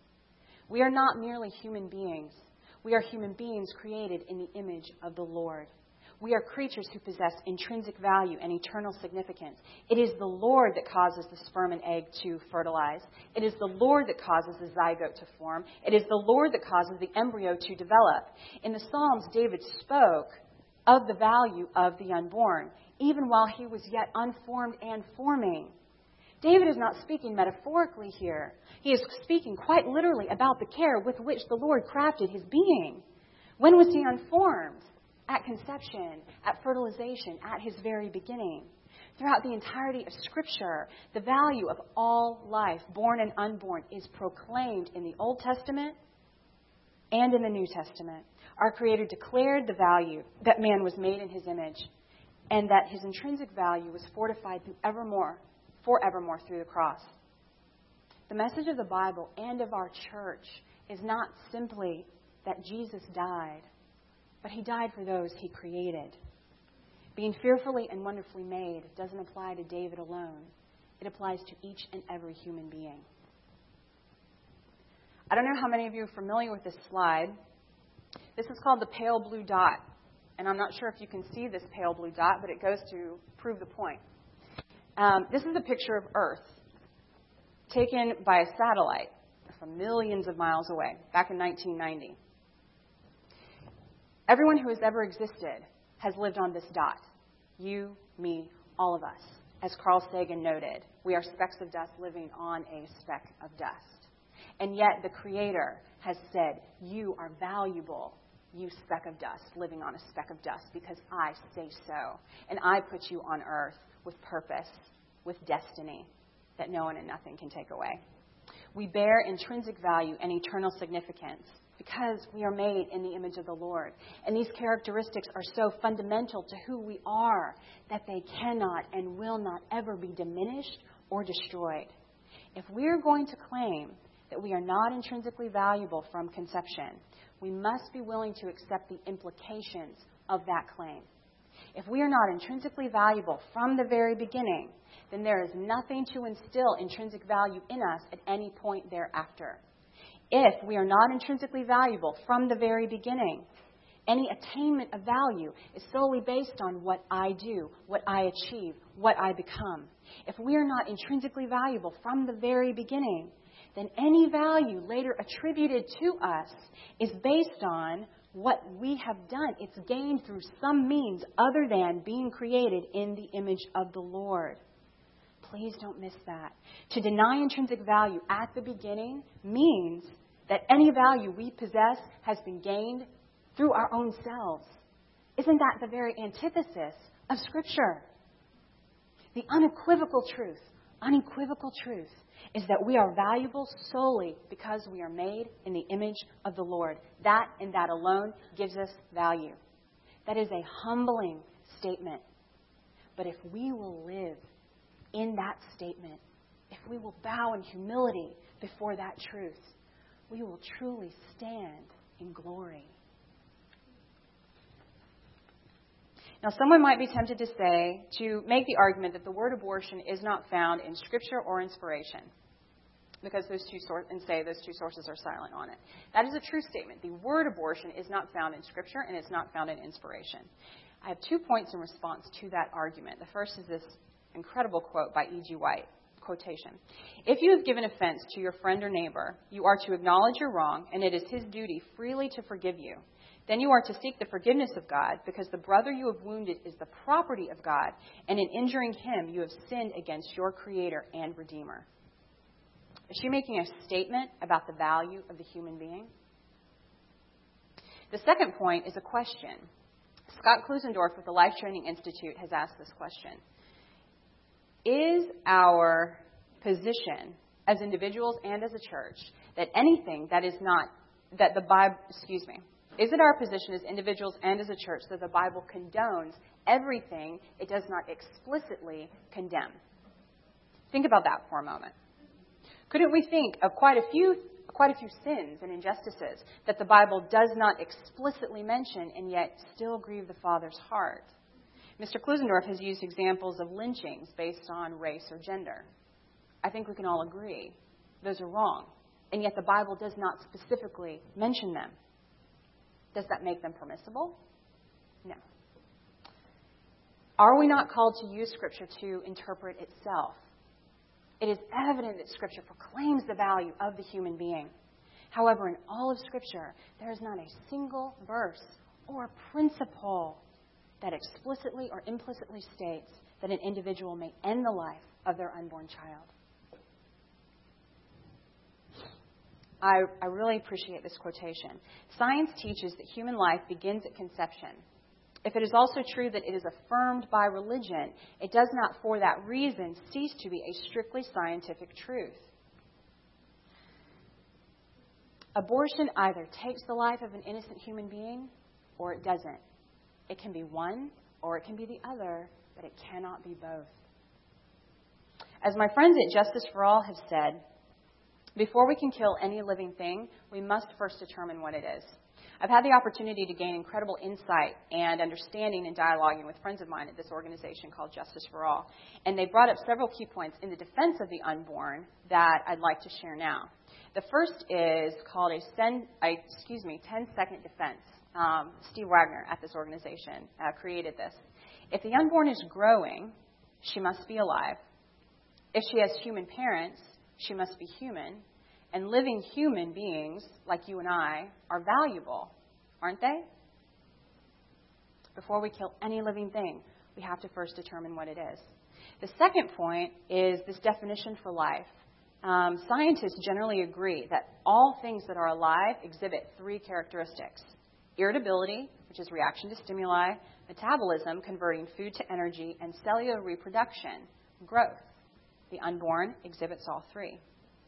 We are not merely human beings. We are human beings created in the image of the Lord. We are creatures who possess intrinsic value and eternal significance. It is the Lord that causes the sperm and egg to fertilize. It is the Lord that causes the zygote to form. It is the Lord that causes the embryo to develop. In the Psalms, David spoke of the value of the unborn, even while he was yet unformed and forming. David is not speaking metaphorically here. He is speaking quite literally about the care with which the Lord crafted his being. When was he unformed? At conception, at fertilization, at his very beginning. Throughout the entirety of Scripture, the value of all life, born and unborn, is proclaimed in the Old Testament and in the New Testament. Our Creator declared the value that man was made in his image, and that his intrinsic value was fortified forevermore through the cross. The message of the Bible and of our church is not simply that Jesus died, but he died for those he created. Being fearfully and wonderfully made doesn't apply to David alone. It applies to each and every human being. I don't know how many of you are familiar with this slide. This is called the pale blue dot. And I'm not sure if you can see this pale blue dot, but it goes to prove the point. This is a picture of Earth taken by a satellite from millions of miles away back in 1990. Everyone who has ever existed has lived on this dot. You, me, all of us. As Carl Sagan noted, we are specks of dust living on a speck of dust. And yet the Creator has said, you are valuable, you speck of dust, living on a speck of dust, because I say so. And I put you on earth with purpose, with destiny, that no one and nothing can take away. We bear intrinsic value and eternal significance because we are made in the image of the Lord. And these characteristics are so fundamental to who we are that they cannot and will not ever be diminished or destroyed. If we're going to claim that we are not intrinsically valuable from conception, we must be willing to accept the implications of that claim. If we are not intrinsically valuable from the very beginning, then there is nothing to instill intrinsic value in us at any point thereafter. If we are not intrinsically valuable from the very beginning, any attainment of value is solely based on what I do, what I achieve, what I become. If we are not intrinsically valuable from the very beginning, then any value later attributed to us is based on what we have done. It's gained through some means other than being created in the image of the Lord. Please don't miss that. To deny intrinsic value at the beginning means that any value we possess has been gained through our own selves. Isn't that the very antithesis of Scripture? The unequivocal truth is that we are valuable solely because we are made in the image of the Lord. That and that alone gives us value. That is a humbling statement. But if we will live in that statement, if we will bow in humility before that truth, we will truly stand in glory. Now, someone might be tempted to make the argument that the word abortion is not found in Scripture or inspiration, because those two sources are silent on it. That is a true statement. The word abortion is not found in Scripture, and it's not found in inspiration. I have 2 points in response to that argument. The first is this incredible quote by E.G. White, quotation. If you have given offense to your friend or neighbor, you are to acknowledge your wrong, and it is his duty freely to forgive you. Then you are to seek the forgiveness of God, because the brother you have wounded is the property of God, and in injuring him you have sinned against your Creator and Redeemer. Is she making a statement about the value of the human being? The second point is a question. Scott Klusendorf with the Life Training Institute has asked this question. Is our position as individuals and as a church that anything that is not, that the Bible, is it our position as individuals and as a church that the Bible condones everything it does not explicitly condemn? Think about that for a moment. Couldn't we think of quite a few sins and injustices that the Bible does not explicitly mention and yet still grieve the Father's heart? Mr. Klusendorf has used examples of lynchings based on race or gender. I think we can all agree those are wrong, and yet the Bible does not specifically mention them. Does that make them permissible? No. Are we not called to use Scripture to interpret itself? It is evident that Scripture proclaims the value of the human being. However, in all of Scripture, there is not a single verse or principle that explicitly or implicitly states that an individual may end the life of their unborn child. I really appreciate this quotation. Science teaches that human life begins at conception. If it is also true that it is affirmed by religion, it does not for that reason cease to be a strictly scientific truth. Abortion either takes the life of an innocent human being or it doesn't. It can be one or it can be the other, but it cannot be both. As my friends at Justice for All have said, before we can kill any living thing, we must first determine what it is. I've had the opportunity to gain incredible insight and understanding in dialoguing with friends of mine at this organization called Justice for All. And they brought up several key points in the defense of the unborn that I'd like to share now. The first is called a 10-second defense. Steve Wagner at this organization created this. If the unborn is growing, she must be alive. If she has human parents, she must be human. And living human beings, like you and I, are valuable, aren't they? Before we kill any living thing, we have to first determine what it is. The second point is this definition for life. Scientists generally agree that all things that are alive exhibit 3 characteristics. Irritability, which is reaction to stimuli, metabolism, converting food to energy, and cellular reproduction, growth. The unborn exhibits all 3.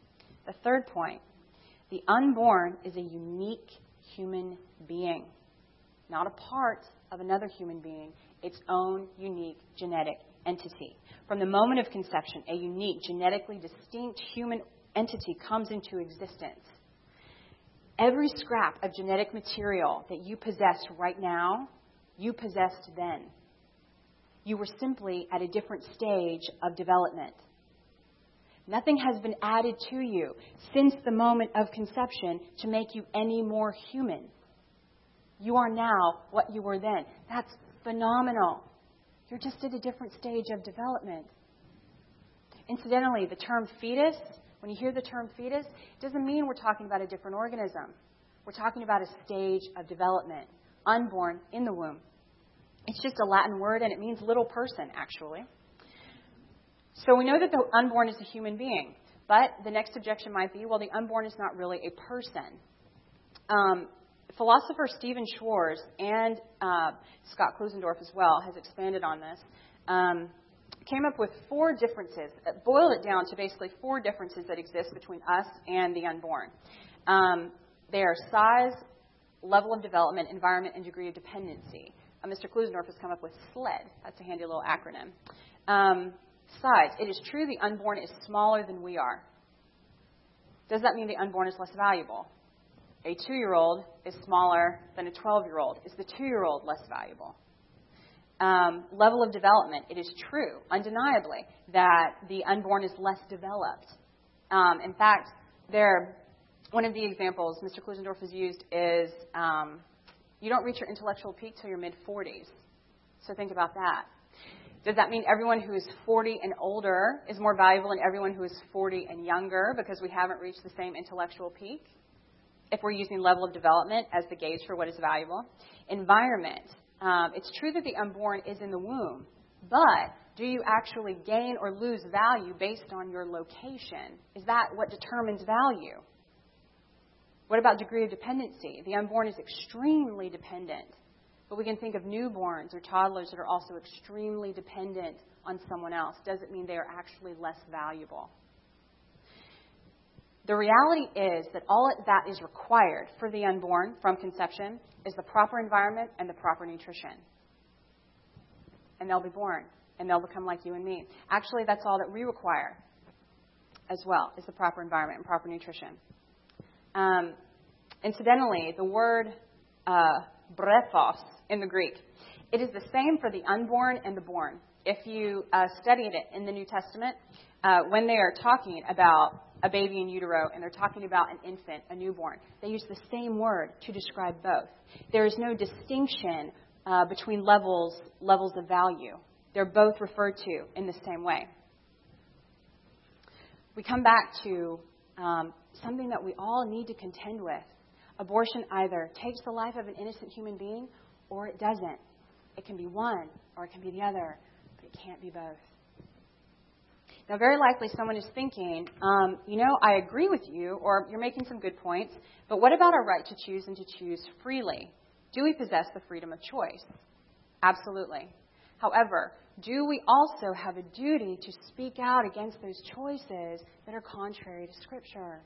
The third point, the unborn is a unique human being, not a part of another human being, its own unique genetic entity. From the moment of conception, a unique, genetically distinct human entity comes into existence. Every scrap of genetic material that you possess right now, you possessed then. You were simply at a different stage of development. Nothing has been added to you since the moment of conception to make you any more human. You are now what you were then. That's phenomenal. You're just at a different stage of development. Incidentally, the term fetus, when you hear the term fetus, it doesn't mean we're talking about a different organism. We're talking about a stage of development, unborn in the womb. It's just a Latin word, and it means little person, actually. So we know that the unborn is a human being. But the next objection might be, well, the unborn is not really a person. Philosopher Stephen Schwartz and Scott Klusendorf as well has expanded on this, came up with 4 differences, boiled it down to basically 4 differences that exist between us and the unborn. They are size, level of development, environment, and degree of dependency. Mr. Klusendorf has come up with SLED. That's a handy little acronym. Size. It is true the unborn is smaller than we are. Does that mean the unborn is less valuable? A 2-year-old is smaller than a 12-year-old. Is the 2-year-old less valuable? Level of development. It is true, undeniably, that the unborn is less developed. In fact, one of the examples Mr. Klusendorf has used is you don't reach your intellectual peak till your mid-40s. So think about that. Does that mean everyone who is 40 and older is more valuable than everyone who is 40 and younger because we haven't reached the same intellectual peak? If we're using level of development as the gauge for what is valuable. Environment. It's true that the unborn is in the womb, but do you actually gain or lose value based on your location? Is that what determines value? What about degree of dependency? The unborn is extremely dependent, but we can think of newborns or toddlers that are also extremely dependent on someone else. Does it mean they are actually less valuable? The reality is that all that is required for the unborn from conception is the proper environment and the proper nutrition. And they'll be born, and they'll become like you and me. Actually, that's all that we require as well, is the proper environment and proper nutrition. Incidentally, the word brephos in the Greek, it is the same for the unborn and the born. If you studied it in the New Testament, when they are talking about a baby in utero and they're talking about an infant, a newborn, they use the same word to describe both. There is no distinction between levels of value. They're both referred to in the same way. We come back to something that we all need to contend with. Abortion either takes the life of an innocent human being or it doesn't. It can be one or it can be the other, but it can't be both. Now, very likely someone is thinking, I agree with you, or you're making some good points, but what about our right to choose and to choose freely? Do we possess the freedom of choice? Absolutely. However, do we also have a duty to speak out against those choices that are contrary to Scripture?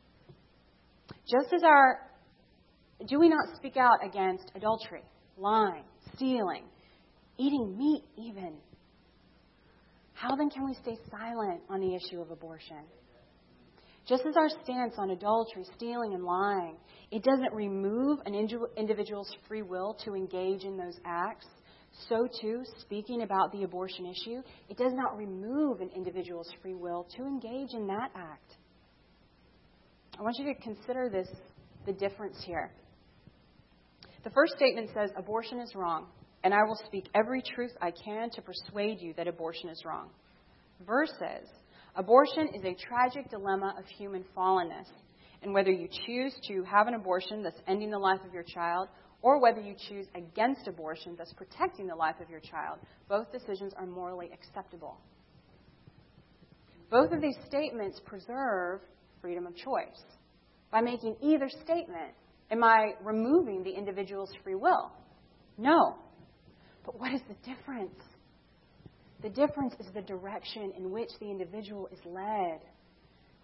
Do we not speak out against adultery, lying, stealing, eating meat even? How then can we stay silent on the issue of abortion? Just as our stance on adultery, stealing, and lying, it doesn't remove an individual's free will to engage in those acts, so too, speaking about the abortion issue, it does not remove an individual's free will to engage in that act. I want you to consider the difference here. The first statement says, abortion is wrong, and I will speak every truth I can to persuade you that abortion is wrong. Versus, abortion is a tragic dilemma of human fallenness, and whether you choose to have an abortion that's ending the life of your child, or whether you choose against abortion that's protecting the life of your child, both decisions are morally acceptable. Both of these statements preserve freedom of choice. By making either statement, am I removing the individual's free will? No. But what is the difference? The difference is the direction in which the individual is led.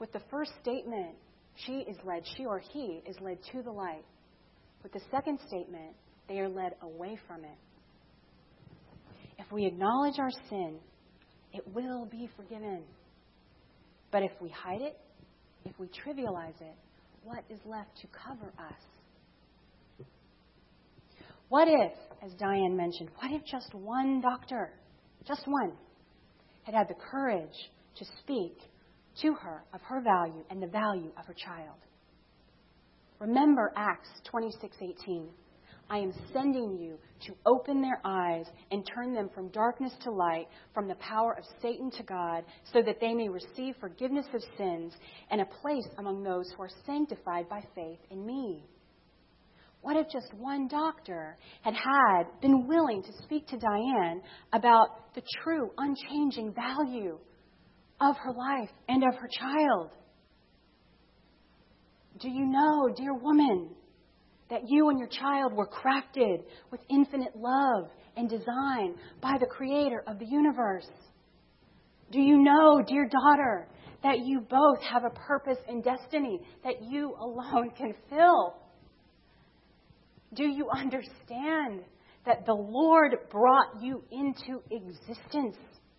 With the first statement, she or he is led to the light. With the second statement, they are led away from it. If we acknowledge our sin, it will be forgiven. But if we hide it, if we trivialize it, what is left to cover us? What if, as Diane mentioned, what if just one doctor, just one, had the courage to speak to her of her value and the value of her child? Remember Acts 26:18. I am sending you to open their eyes and turn them from darkness to light, from the power of Satan to God, so that they may receive forgiveness of sins and a place among those who are sanctified by faith in me. What if just one doctor had been willing to speak to Diane about the true, unchanging value of her life and of her child? Do you know, dear woman, that you and your child were crafted with infinite love and design by the Creator of the universe? Do you know, dear daughter, that you both have a purpose and destiny that you alone can fill? Do you understand that the Lord brought you into existence?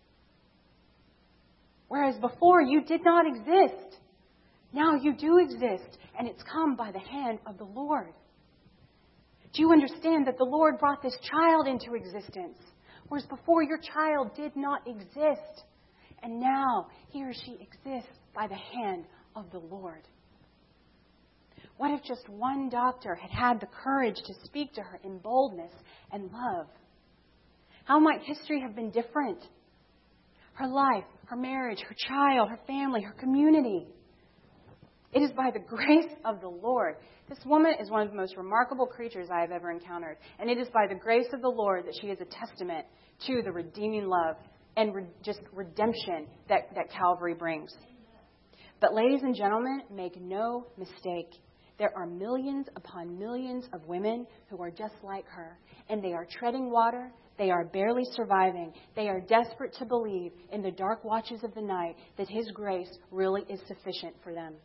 Whereas before you did not exist. Now you do exist, and it's come by the hand of the Lord. Do you understand that the Lord brought this child into existence, whereas before your child did not exist, and now he or she exists by the hand of the Lord? What if just one doctor had the courage to speak to her in boldness and love? How might history have been different? Her life, her marriage, her child, her family, her community. It is by the grace of the Lord. This woman is one of the most remarkable creatures I have ever encountered. And it is by the grace of the Lord that she is a testament to the redeeming love and just redemption that Calvary brings. But ladies and gentlemen, make no mistake. There are millions upon millions of women who are just like her. And they are treading water. They are barely surviving. They are desperate to believe in the dark watches of the night that His grace really is sufficient for them.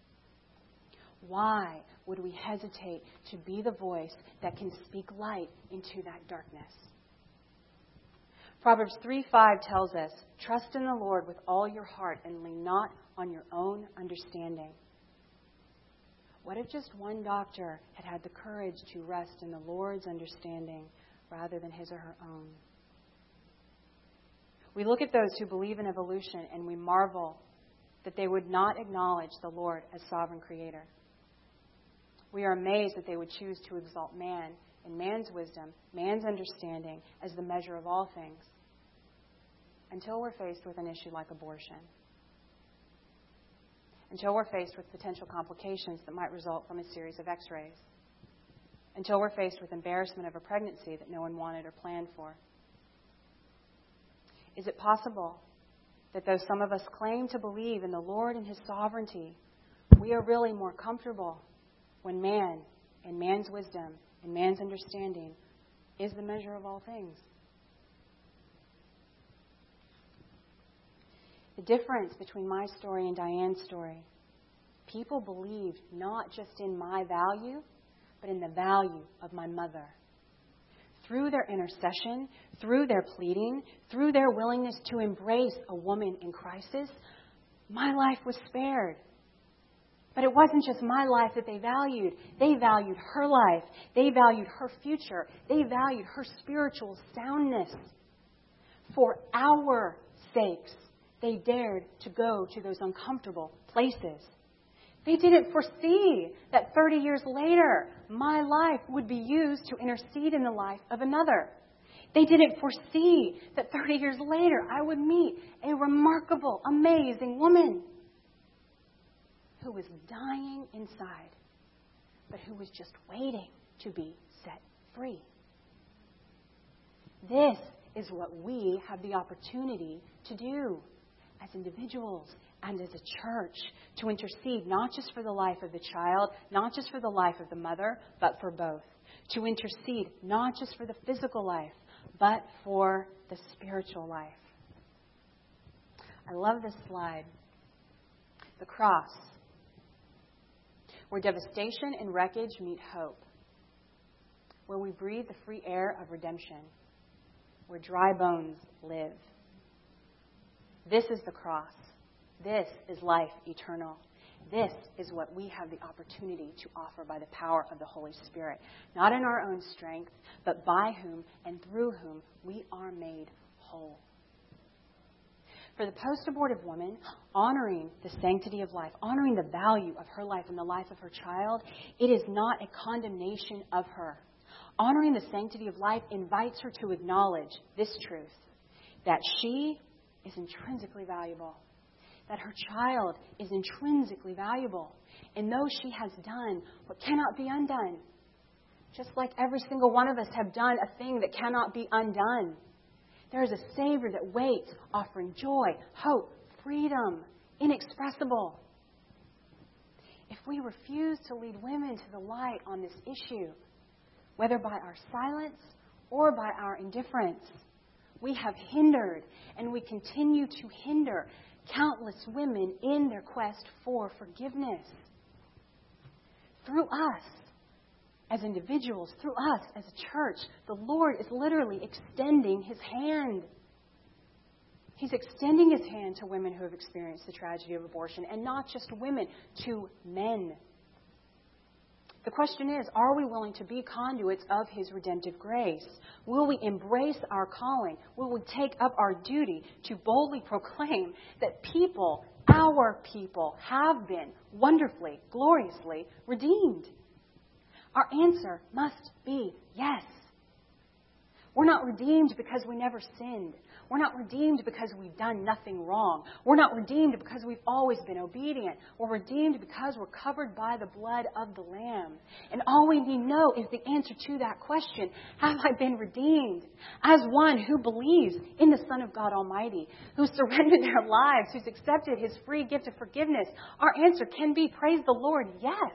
Why would we hesitate to be the voice that can speak light into that darkness? Proverbs 3:5 tells us, trust in the Lord with all your heart and lean not on your own understanding. What if just one doctor had the courage to rest in the Lord's understanding rather than his or her own? We look at those who believe in evolution and we marvel that they would not acknowledge the Lord as sovereign creator. We are amazed that they would choose to exalt man and man's wisdom, man's understanding as the measure of all things, until we're faced with an issue like abortion. Until we're faced with potential complications that might result from a series of x-rays. Until we're faced with embarrassment of a pregnancy that no one wanted or planned for. Is it possible that though some of us claim to believe in the Lord and His sovereignty, we are really more comfortable when man and man's wisdom and man's understanding is the measure of all things? The difference between my story and Diane's story, people believed not just in my value, but in the value of my mother. Through their intercession, through their pleading, through their willingness to embrace a woman in crisis, my life was spared. But it wasn't just my life that they valued. They valued her life. They valued her future. They valued her spiritual soundness. For our sakes, they dared to go to those uncomfortable places. They didn't foresee that 30 years later, my life would be used to intercede in the life of another. They didn't foresee that 30 years later, I would meet a remarkable, amazing woman who was dying inside, but who was just waiting to be set free. This is what we have the opportunity to do as individuals and as a church, to intercede not just for the life of the child, not just for the life of the mother, but for both. To intercede not just for the physical life, but for the spiritual life. I love this slide. the cross, where devastation and wreckage meet hope, where we breathe the free air of redemption, where dry bones live. This is the cross. This is life eternal. This is what we have the opportunity to offer by the power of the Holy Spirit, not in our own strength, but by whom and through whom we are made whole. For the post-abortive woman, honoring the sanctity of life, honoring the value of her life and the life of her child, it is not a condemnation of her. Honoring the sanctity of life invites her to acknowledge this truth, that she is intrinsically valuable, that her child is intrinsically valuable, and though she has done what cannot be undone, just like every single one of us have done a thing that cannot be undone, there is a Savior that waits, offering joy, hope, freedom, inexpressible. If we refuse to lead women to the light on this issue, whether by our silence or by our indifference, we have hindered and we continue to hinder countless women in their quest for forgiveness. Through us, as individuals, through us as a church, the Lord is literally extending His hand. He's extending His hand to women who have experienced the tragedy of abortion, and not just women, to men. The question is, are we willing to be conduits of His redemptive grace? Will we embrace our calling? Will we take up our duty to boldly proclaim that people, our people, have been wonderfully, gloriously redeemed? Our answer must be yes. We're not redeemed because we never sinned. We're not redeemed because we've done nothing wrong. We're not redeemed because we've always been obedient. We're redeemed because we're covered by the blood of the Lamb. And all we need to know is the answer to that question. Have I been redeemed? As one who believes in the Son of God Almighty, who surrendered their lives, who's accepted His free gift of forgiveness, our answer can be, praise the Lord, yes.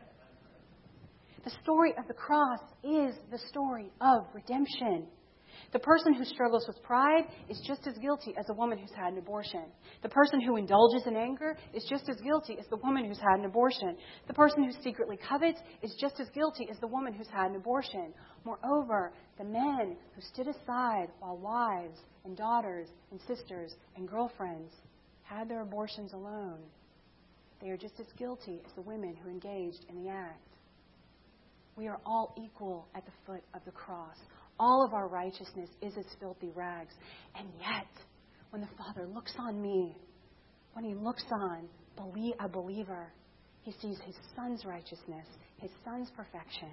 The story of the cross is the story of redemption. The person who struggles with pride is just as guilty as the woman who's had an abortion. The person who indulges in anger is just as guilty as the woman who's had an abortion. The person who secretly covets is just as guilty as the woman who's had an abortion. Moreover, the men who stood aside while wives and daughters and sisters and girlfriends had their abortions alone, they are just as guilty as the women who engaged in the act. We are all equal at the foot of the cross. All of our righteousness is as filthy rags. And yet, when the Father looks on me, when He looks on a believer, He sees His Son's righteousness, His Son's perfection.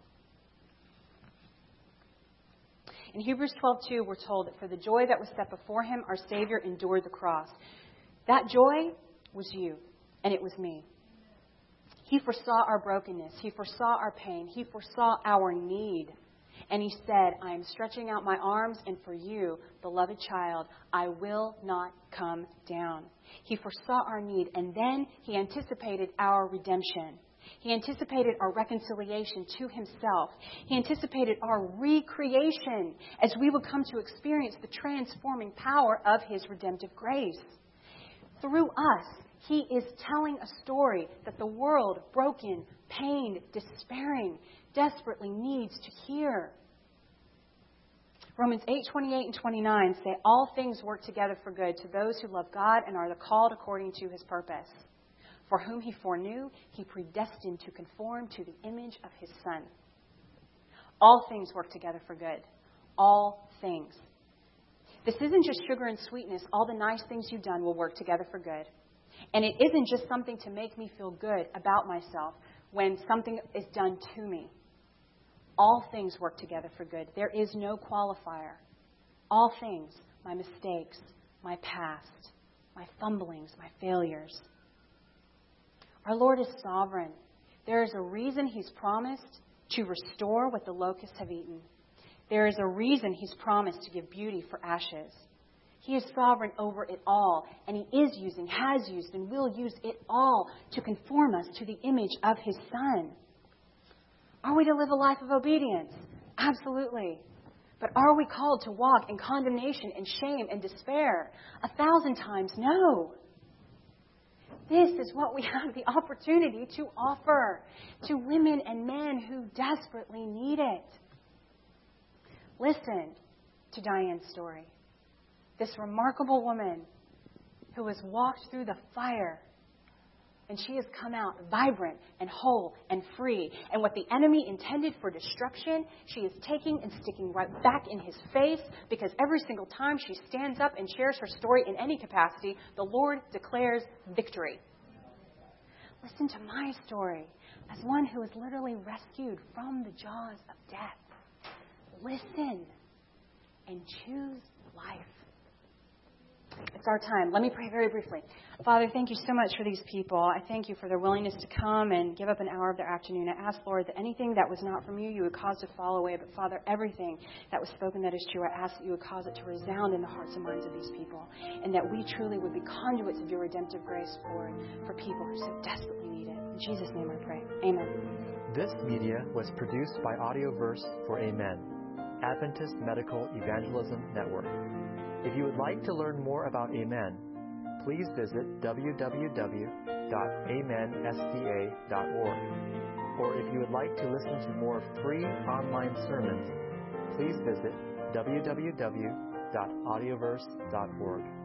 In Hebrews 12:2, we're told that for the joy that was set before Him, our Savior endured the cross. That joy was you, and it was me. He foresaw our brokenness. He foresaw our pain. He foresaw our need. And He said, I am stretching out my arms, and for you, beloved child, I will not come down. He foresaw our need, and then He anticipated our redemption. He anticipated our reconciliation to Himself. He anticipated our recreation as we would come to experience the transforming power of His redemptive grace. Through us, He is telling a story that the world, broken, pained, despairing, desperately needs to hear. Romans 8:28 and 29 say, all things work together for good to those who love God and are the called according to His purpose. For whom He foreknew, He predestined to conform to the image of His Son. All things work together for good. All things. This isn't just sugar and sweetness. All the nice things you've done will work together for good. And it isn't just something to make me feel good about myself when something is done to me. All things work together for good. There is no qualifier. All things, my mistakes, my past, my fumblings, my failures. Our Lord is sovereign. There is a reason He's promised to restore what the locusts have eaten. There is a reason He's promised to give beauty for ashes. He is sovereign over it all, and He is using, has used, and will use it all to conform us to the image of His Son. Are we to live a life of obedience? Absolutely. But are we called to walk in condemnation and shame and despair? 1,000 times no. This is what we have the opportunity to offer to women and men who desperately need it. Listen to Diane's story. This remarkable woman who has walked through the fire, and she has come out vibrant and whole and free. And what the enemy intended for destruction, she is taking and sticking right back in his face, because every single time she stands up and shares her story in any capacity, the Lord declares victory. Listen to my story as one who is literally rescued from the jaws of death. Listen and choose life. It's our time. Let me pray very briefly. Father, thank you so much for these people. I thank you for their willingness to come and give up an hour of their afternoon. I ask, Lord, that anything that was not from you, you would cause to fall away. But, Father, everything that was spoken that is true, I ask that you would cause it to resound in the hearts and minds of these people, and that we truly would be conduits of your redemptive grace, Lord, for people who so desperately need it. In Jesus' name I pray. Amen. This media was produced by Audioverse for Amen, Adventist Medical Evangelism Network. If you would like to learn more about Amen, please visit www.amensda.org. Or if you would like to listen to more free online sermons, please visit www.audioverse.org.